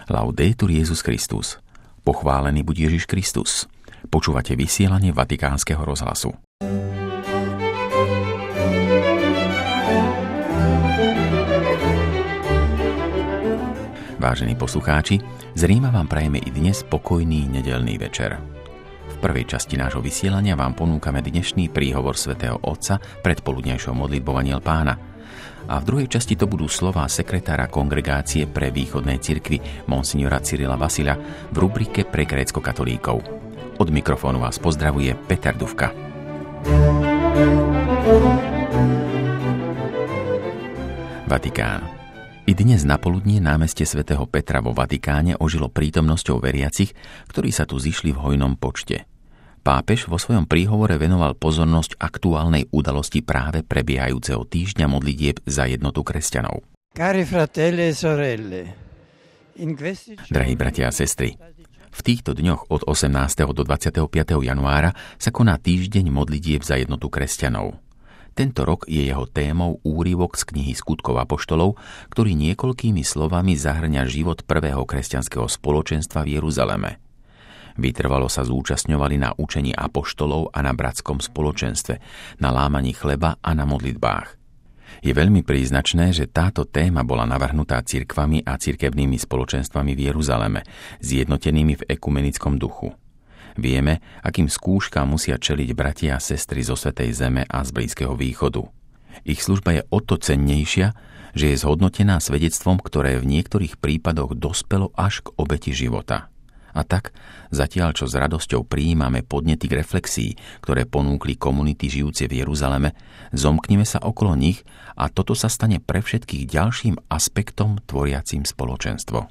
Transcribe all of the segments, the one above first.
Laudetur Jesus Christus. Pochválený buď Ježiš Kristus. Počúvate vysielanie Vatikánskeho rozhlasu. Vážení poslucháči, z Ríma vám prajeme i dnes pokojný nedeľný večer. V prvej časti nášho vysielania vám ponúkame dnešný príhovor svätého Otca pred poludňajšou modlitbou Anjel Pána. A v druhej časti to budú slová sekretára Kongregácie pre východné cirkvi monsignora Cyrila Vasila v rubrike pre grécko-katolíkov. Od mikrofónu vás pozdravuje Peter Dufka. Vatikán. I dnes napoludnie námestie svätého Petra vo Vatikáne ožilo prítomnosťou veriacich, ktorí sa tu zišli v hojnom počte. Pápež vo svojom príhovore venoval pozornosť aktuálnej udalosti práve prebiehajúceho týždňa modlitieb za jednotu kresťanov. Drahí bratia a sestry, v týchto dňoch od 18. do 25. januára sa koná týždeň modlitieb za jednotu kresťanov. Tento rok je jeho témou úryvok z knihy Skutkov apoštolov, ktorý niekoľkými slovami zahŕňa život prvého kresťanského spoločenstva v Jeruzaleme. Vytrvalo sa zúčastňovali na učení apoštolov a na bratskom spoločenstve, na lámaní chleba a na modlitbách. Je veľmi príznačné, že táto téma bola navrhnutá cirkvami a cirkevnými spoločenstvami v Jeruzaleme, zjednotenými v ekumenickom duchu. Vieme, akým skúškam musia čeliť bratia a sestry zo Svätej Zeme a z Blízkeho východu. Ich služba je o to cennejšia, že je zhodnotená svedectvom, ktoré v niektorých prípadoch dospelo až k obeti života. A tak, zatiaľ čo s radosťou prijímame podnety k reflexii, ktoré ponúkli komunity žijúce v Jeruzaleme, zomknime sa okolo nich a toto sa stane pre všetkých ďalším aspektom tvoriacim spoločenstvo.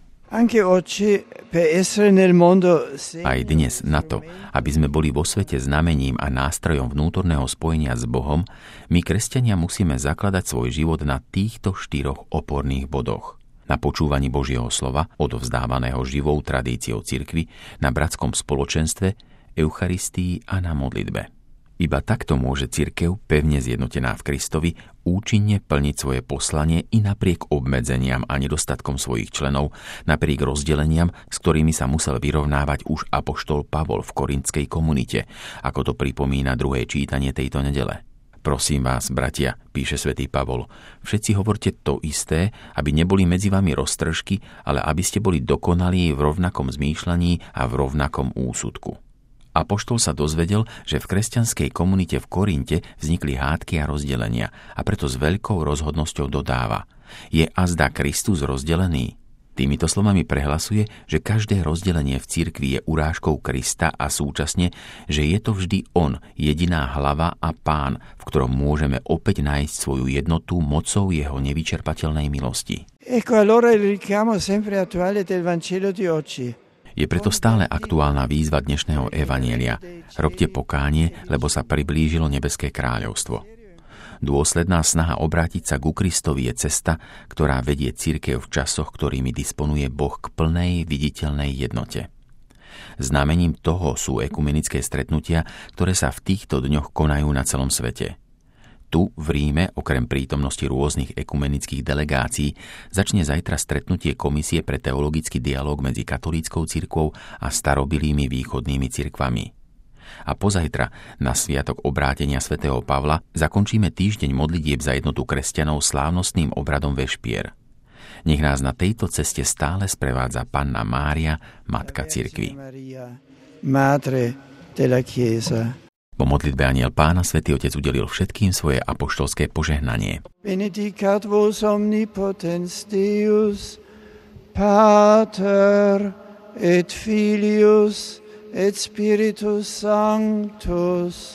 Aj dnes na to, aby sme boli vo svete znamením a nástrojom vnútorného spojenia s Bohom, my kresťania musíme zakladať svoj život na týchto 4 oporných bodoch. Na počúvaní Božieho slova, odovzdávaného živou tradíciou cirkvi, na bratskom spoločenstve, Eucharistii a na modlitbe. Iba takto môže cirkev, pevne zjednotená v Kristovi, účinne plniť svoje poslanie i napriek obmedzeniam a nedostatkom svojich členov, napriek rozdeleniam, s ktorými sa musel vyrovnávať už apoštol Pavol v korintskej komunite, ako to pripomína druhé čítanie tejto nedele. Prosím vás, bratia, píše svätý Pavol, všetci hovorte to isté, aby neboli medzi vami roztržky, ale aby ste boli dokonalí v rovnakom zmýšľaní a v rovnakom úsudku. Apoštol sa dozvedel, že v kresťanskej komunite v Korinte vznikli hádky a rozdelenia a preto s veľkou rozhodnosťou dodáva: je azda Kristus rozdelený? Týmito slovami prehlasuje, že každé rozdelenie v cirkvi je urážkou Krista a súčasne, že je to vždy on, jediná hlava a pán, v ktorom môžeme opäť nájsť svoju jednotu mocou jeho nevyčerpateľnej milosti. Je preto stále aktuálna výzva dnešného evanjelia. Robte pokánie, lebo sa priblížilo nebeské kráľovstvo. Dôsledná snaha obrátiť sa ku Kristovi je cesta, ktorá vedie cirkev v časoch, ktorými disponuje Boh k plnej, viditeľnej jednote. Znamením toho sú ekumenické stretnutia, ktoré sa v týchto dňoch konajú na celom svete. Tu, v Ríme, okrem prítomnosti rôznych ekumenických delegácií, začne zajtra stretnutie Komisie pre teologický dialóg medzi katolíckou cirkvou a starobilými východnými cirkvami. A pozajtra, na sviatok obrátenia svätého Pavla, zakončíme týždeň modlitieb za jednotu kresťanov slávnostným obradom vešpier. Nech nás na tejto ceste stále sprevádza Panna Mária, Matka cirkvi. Po modlitbe Anjel Pána Svätý Otec udelil všetkým svoje apoštolské požehnanie. Benedicat vos omnipotens Deus, Pater et Filius et Spiritus Sanctus.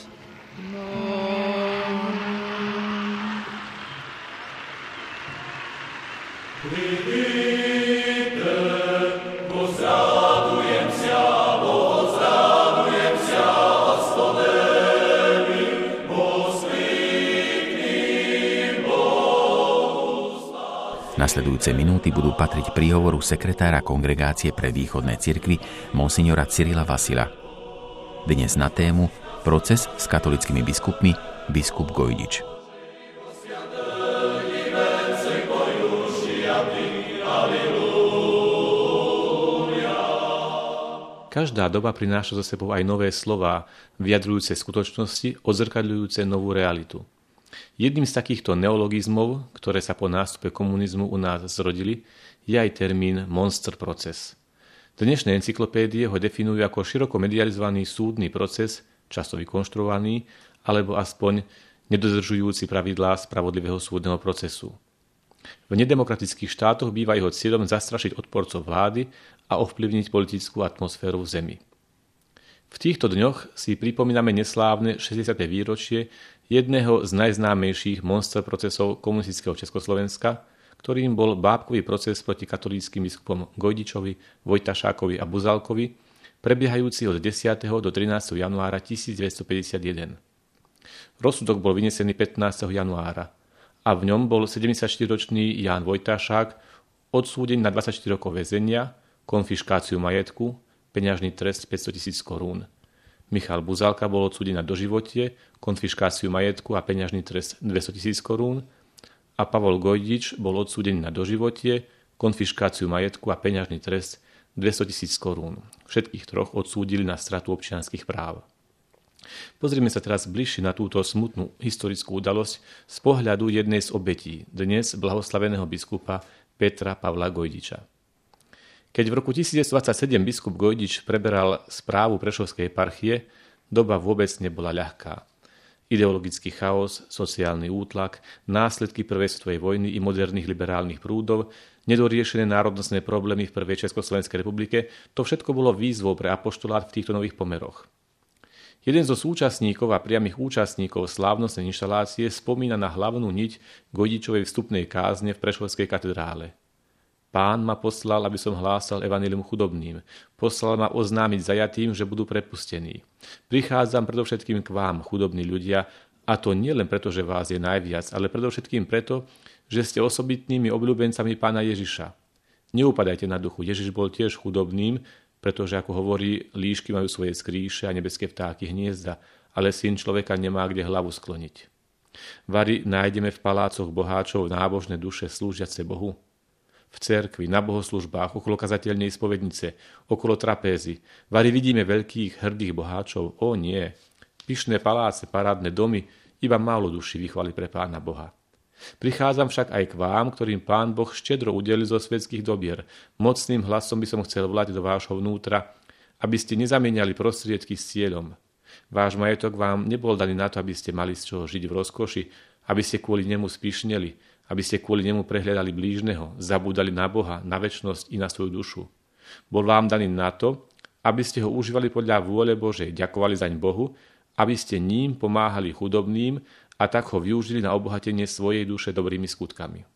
Nasledujúce minúty budú patriť príhovoru sekretára Kongregácie pre východné cirkvi monsignora Cyrila Vasila. Dnes na tému Proces s katolickými biskupmi, biskup Gojdič. Každá doba prináša so sebou aj nové slová, vyjadrujúce skutočnosti, odzrkadľujúce novú realitu. Jedným z takýchto neologizmov, ktoré sa po nástupe komunizmu u nás zrodili, je aj termín monster proces. Dnešné encyklopédie ho definujú ako široko medializovaný súdny proces, často vykonštruovaný, alebo aspoň nedodržujúci pravidlá spravodlivého súdneho procesu. V nedemokratických štátoch býva jeho cieľom zastrašiť odporcov vlády a ovplyvniť politickú atmosféru v zemi. V týchto dňoch si pripomíname neslávne 60. výročie jedného z najznámejších monster procesov komunistického Československa, ktorým bol bábkový proces proti katolíckym biskupom Gojdičovi, Vojtašákovi a Buzalkovi, prebiehajúci od 10. do 13. januára 1951. Rozsudok bol vynesený 15. januára a v ňom bol 74-ročný Ján Vojtašák odsúdený na 24 rokov väzenia, konfiškáciu majetku, peňažný trest 500 000 korún. Michal Buzalka bol odsúdený na doživotie, konfiškáciu majetku a peňažný trest 200 000 korún a Pavol Gojdič bol odsúdený na doživotie, konfiškáciu majetku a peňažný trest 200 000 korún. Všetkých troch odsúdili na stratu občianskych práv. Pozrime sa teraz bližšie na túto smutnú historickú udalosť z pohľadu jednej z obetí, dnes blahoslaveného biskupa Petra Pavla Gojdiča. Keď v roku 1927 biskup Gojdič preberal správu Prešovskej eparchie, doba vôbec nebola ľahká. Ideologický chaos, sociálny útlak, následky prvej svetovej vojny i moderných liberálnych prúdov, nedoriešené národnostné problémy v prvej Československej republike, to všetko bolo výzvou pre apoštolát v týchto nových pomeroch. Jeden zo súčasníkov a priamych účastníkov slávnostnej inštalácie spomína na hlavnú niť Gojdičovej vstupnej kázne v Prešovskej katedrále. Pán ma poslal, aby som hlásal evanjelium chudobným. Poslal ma oznámiť zajatým, že budú prepustení. Prichádzam predovšetkým k vám, chudobní ľudia, a to nie len preto, že vás je najviac, ale predovšetkým preto, že ste osobitnými obľúbencami Pána Ježiša. Neupadajte na duchu, Ježiš bol tiež chudobným, pretože, ako hovorí, líšky majú svoje skríše a nebeské vtáky hniezda, ale syn človeka nemá kde hlavu skloniť. Vari nájdeme v palácoch boháčov nábožné duše slúžiace Bohu. V cerkvi, na bohoslužbách, okolo kazateľnej spovednice, okolo trapézy. Vari vidíme veľkých, hrdých boháčov. O nie, pyšné paláce, parádne domy, iba málo duší vychvali pre Pána Boha. Prichádzam však aj k vám, ktorým Pán Boh štedro udelil zo svetských dobier. Mocným hlasom by som chcel volať do vášho vnútra, aby ste nezamieniali prostriedky s cieľom. Váš majetok vám nebol daný na to, aby ste mali z čoho žiť v rozkoši, aby ste kvôli nemu spíšneli, aby ste kvôli nemu prehľadali blížneho, zabúdali na Boha, na večnosť i na svoju dušu. Bol vám daný na to, aby ste ho užívali podľa vôle Božej, ďakovali zaň Bohu, aby ste ním pomáhali chudobným a tak ho využili na obohatenie svojej duše dobrými skutkami.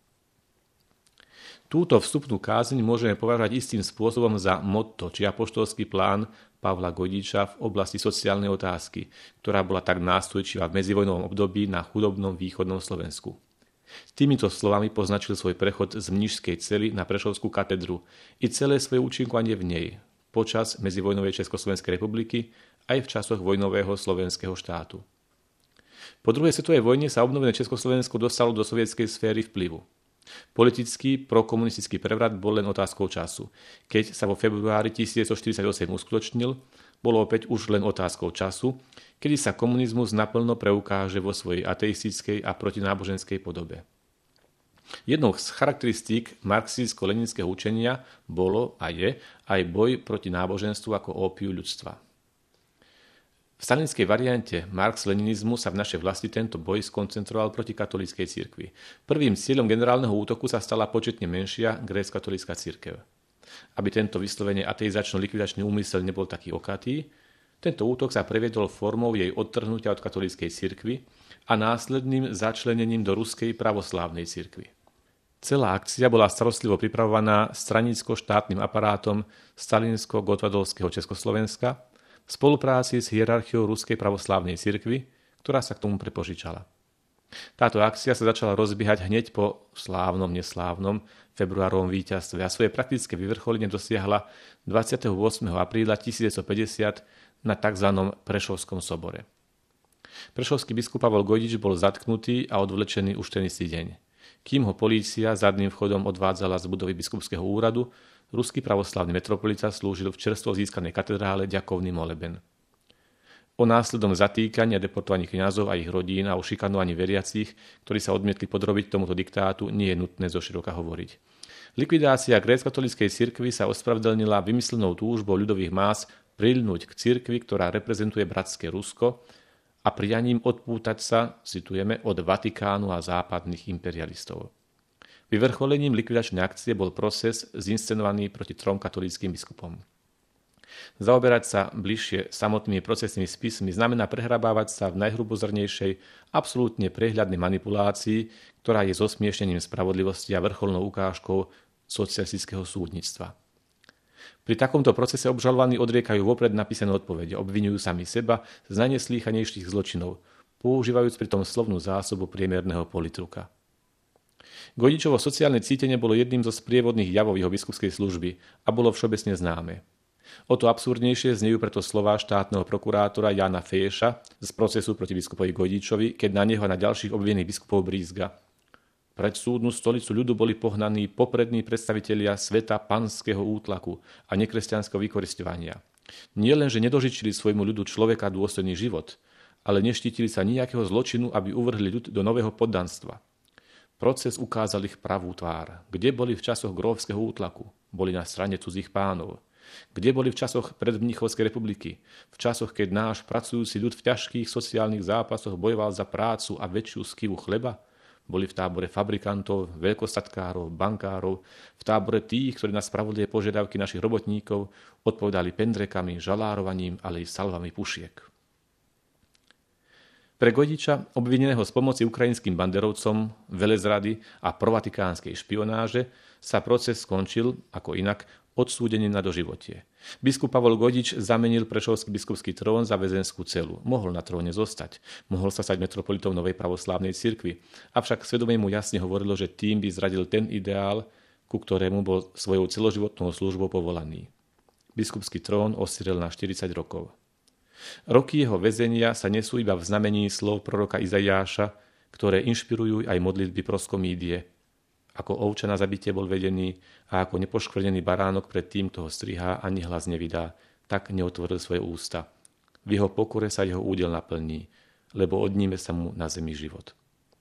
Túto vstupnú kázeň môžeme považovať istým spôsobom za motto či apoštolský plán Pavla Gojdiča v oblasti sociálnej otázky, ktorá bola tak nástojčivá v medzivojnovom období na chudobnom východnom Slovensku. Týmito slovami poznačil svoj prechod z Mnišskej cely na Prešovskú katedru i celé svoje účinkovanie v nej počas medzivojnovej Československej republiky aj v časoch vojnového slovenského štátu. Po druhej svetovej vojne sa obnovené Československo dostalo do sovietskej sféry vplyvu. Politický prokomunistický prevrat bol len otázkou času. Keď sa vo februári 1948 uskutočnil, bolo opäť už len otázkou času, kedy sa komunizmus naplno preukáže vo svojej ateistickej a protináboženskej podobe. Jednou z charakteristík marxistsko-leninského učenia bolo a je aj boj proti náboženstvu ako ópiu ľudstva. V stalinskej variante marx-leninizmu sa v našej vlasti tento boj skoncentroval proti katolíckej cirkvi. Prvým cieľom generálneho útoku sa stala početne menšia grécko-katolícka cirkev. Aby tento vyslovene ateizačno-likvidačný úmysel nebol taký okatý, tento útok sa previedol formou jej odtrhnutia od katolíckej cirkvi a následným začlenením do ruskej pravoslávnej cirkvi. Celá akcia bola starostlivo pripravovaná stranicko-štátnym aparátom stalinsko-gotvadovského Československa v spolupráci s hierarchiou Ruskej pravoslávnej cirkvi, ktorá sa k tomu prepožičala. Táto akcia sa začala rozbiehať hneď po slávnom-neslávnom februárovom víťazstve a svoje praktické vyvrcholenie dosiahla 28. apríla 1950 na tzv. Prešovskom sobore. Prešovský biskup Pavol Gojdič bol zatknutý a odvlečený už ten istý deň. Kým ho polícia zadným vchodom odvádzala z budovy biskupského úradu, ruský pravoslavný metropolita slúžil v čerstvo získanej katedrále ďakovný moleben. O následnom zatýkaní a deportovaní kňazov a ich rodín a o šikanovaní veriacich, ktorí sa odmietli podrobiť tomuto diktátu, nie je nutné zoširoka hovoriť. Likvidácia gréckokatolíckej cirkvi sa ospravedlnila vymyslenou túžbou ľudových más priľnúť k cirkvi, ktorá reprezentuje bratské Rusko, a prianím odpútať sa, citujeme, od Vatikánu a západných imperialistov. Vyvrcholením likvidačnej akcie bol proces zinscenovaný proti 3 katolíckym biskupom. Zaoberať sa bližšie samotnými procesnými spismi znamená prehrabávať sa v najhrubozrnejšej, absolútne prehľadnej manipulácii, ktorá je zosmiešnením spravodlivosti a vrcholnou ukážkou socialistického súdnictva. Pri takomto procese obžalovaní odriekajú vopred napísané odpovede, obviňujú sami seba z najneslýchanejších zločinov, používajúc pritom slovnú zásobu priemerného politruka. Gojdičovo sociálne cítenie bolo jedným zo sprievodných javov jeho biskupskej služby a bolo všeobecne známe. O to absurdnejšie znejú preto slová štátneho prokurátora Jána Feješa z procesu proti biskupovi Gojdičovi, keď na neho a na ďalších obvinených biskupov brízga. Pred súdnu stolicu ľudu boli pohnaní poprední predstavitelia sveta panského útlaku a nekresťanského vykorisťovania. Nie len, že nedožičili svojmu ľudu človeka dôstojný život, ale neštítili sa nejakého zločinu, aby uvrhli ľud do nového poddanstva. Proces ukázal ich pravú tvár. Kde boli v časoch grófskeho útlaku? Boli na strane cudzích pánov. Kde boli v časoch predmníchovskej republiky? V časoch, keď náš pracujúci ľud v ťažkých sociálnych zápasoch bojoval za prácu a väčšiu skivu chleba? Boli v tábore fabrikantov, veľkostatkárov, bankárov, v tábore tých, ktorí na spravodlivé požiadavky našich robotníkov odpovedali pendrekami, žalárovaním, ale i salvami pušiek. Pre Gojdiča, obvineného z pomoci ukrajinským banderovcom, velezrady a provatikánskej špionáže, sa proces skončil, ako inak, odsúdením na doživotie. Biskup Pavol Gojdič zamenil prešovský biskupský trón za väzenskú celu. Mohol na tróne zostať. Mohol sa stať metropolitom novej pravoslávnej cirkvi. Avšak svedomie mu jasne hovorilo, že tým by zradil ten ideál, ku ktorému bol svojou celoživotnou službou povolaný. Biskupský trón osirel na 40 rokov. Roky jeho väzenia sa nesú iba v znamení slov proroka Izaiáša, ktoré inšpirujú aj modlitby proskomídie. Ako ovča na zabitie bol vedený a ako nepoškvrnený baránok pred tým, kto ho strihá, ani hlas nevydá, tak neotvoril svoje ústa. V jeho pokore sa jeho údel naplní, lebo odníme sa mu na zemi život.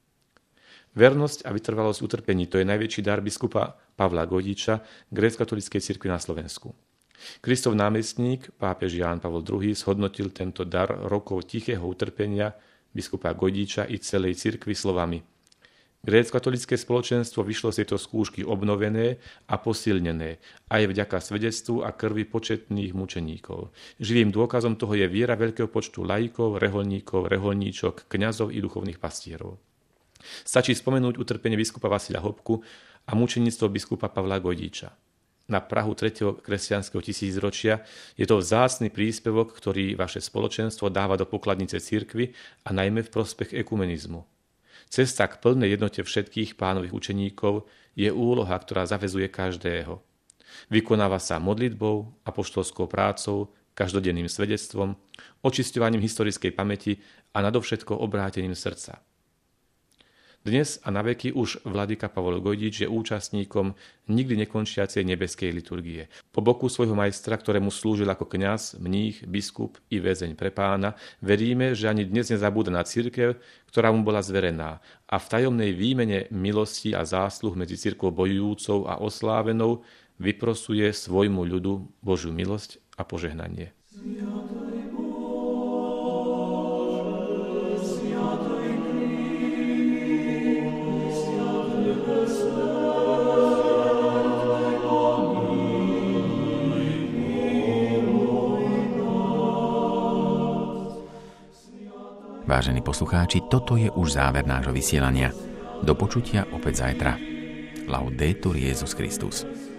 Vernosť a vytrvalosť utrpení, to je najväčší dar biskupa Pavla Gojdiča gréckokatolíckej cirkvi na Slovensku. Kristov námestník, pápež Ján Pavol II, zhodnotil tento dar rokov tichého utrpenia biskupa Gojdiča i celej cirkvi slovami: Gréckokatolícke spoločenstvo vyšlo z tejto skúšky obnovené a posilnené aj vďaka svedectvu a krvi početných mučeníkov. Živým dôkazom toho je viera veľkého počtu laikov, reholníkov, reholníčok, kňazov i duchovných pastierov. Stačí spomenúť utrpenie biskupa Vasila Hopku a mučeníctvo biskupa Pavla Gojdiča. Na prahu 3. kresťanského tisícročia je to vzácny príspevok, ktorý vaše spoločenstvo dáva do pokladnice cirkvi a najmä v prospech ekumenizmu. Cesta k plnej jednote všetkých pánových učeníkov je úloha, ktorá zaväzuje každého. Vykonáva sa modlitbou, apoštolskou prácou, každodenným svedectvom, očisťovaním historickej pamäti a nadovšetko obrátením srdca. Dnes a naveky už vladyka Pavol Gojdič je účastníkom nikdy nekončiacej nebeskej liturgie. Po boku svojho majstra, ktorému slúžil ako kňaz, mních, biskup i väzeň pre Pána, veríme, že ani dnes nezabúda na cirkev, ktorá mu bola zverená, a v tajomnej výmene milosti a zásluh medzi cirkvou bojujúcou a oslávenou vyprosuje svojmu ľudu Božiu milosť a požehnanie. Vážení poslucháči, toto je už záver nášho vysielania. Do počutia opäť zajtra. Laudetur Jesus Christus.